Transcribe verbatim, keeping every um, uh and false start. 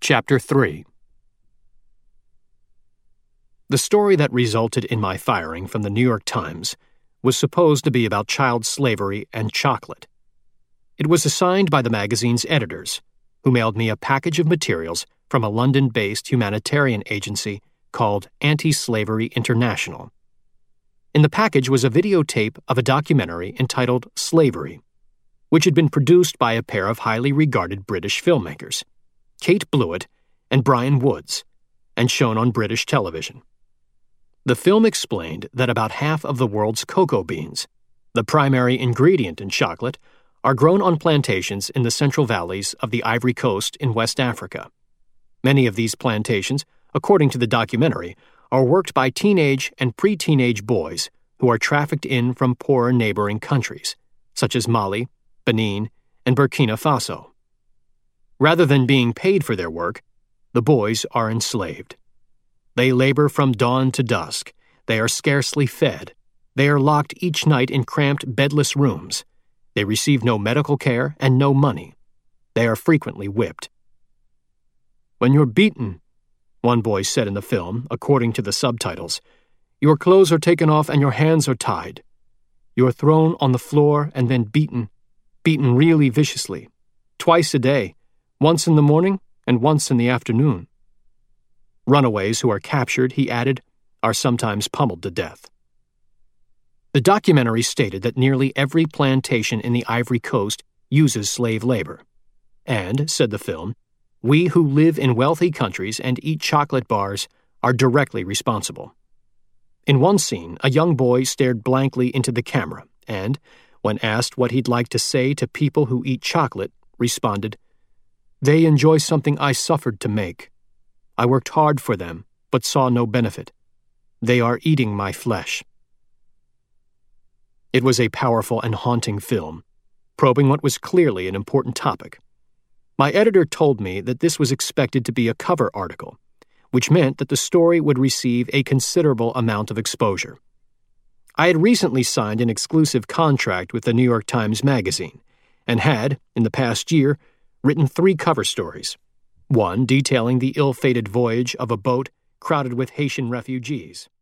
Chapter three. The story that resulted in my firing from the New York Times was supposed to be about child slavery and chocolate. It was assigned by the magazine's editors, who mailed me a package of materials from a London-based humanitarian agency called Anti-Slavery International. In the package was a videotape of a documentary entitled Slavery, which had been produced by a pair of highly regarded British filmmakers, Kate Blewett and Brian Woods, and shown on British television. The film explained that about half of the world's cocoa beans, the primary ingredient in chocolate, are grown on plantations in the central valleys of the Ivory Coast in West Africa. Many of these plantations, according to the documentary, are worked by teenage and pre-teenage boys who are trafficked in from poorer neighboring countries, such as Mali, Benin, and Burkina Faso. Rather than being paid for their work, the boys are enslaved. They labor from dawn to dusk. They are scarcely fed. They are locked each night in cramped, bedless rooms. They receive no medical care and no money. They are frequently whipped. "When you're beaten," one boy said in the film, according to the subtitles, "your clothes are taken off and your hands are tied. You are thrown on the floor and then beaten, beaten really viciously, twice a day, once in the morning and once in the afternoon. Runaways who are captured," he added, "are sometimes pummeled to death." The documentary stated that nearly every plantation in the Ivory Coast uses slave labor. And, said the film, we who live in wealthy countries and eat chocolate bars are directly responsible. In one scene, a young boy stared blankly into the camera and, when asked what he'd like to say to people who eat chocolate, responded, "They enjoy something I suffered to make. I worked hard for them, but saw no benefit. They are eating my flesh." It was a powerful and haunting film, probing what was clearly an important topic. My editor told me that this was expected to be a cover article, which meant that the story would receive a considerable amount of exposure. I had recently signed an exclusive contract with the New York Times Magazine and had, in the past year, written three cover stories, one detailing the ill-fated voyage of a boat crowded with Haitian refugees.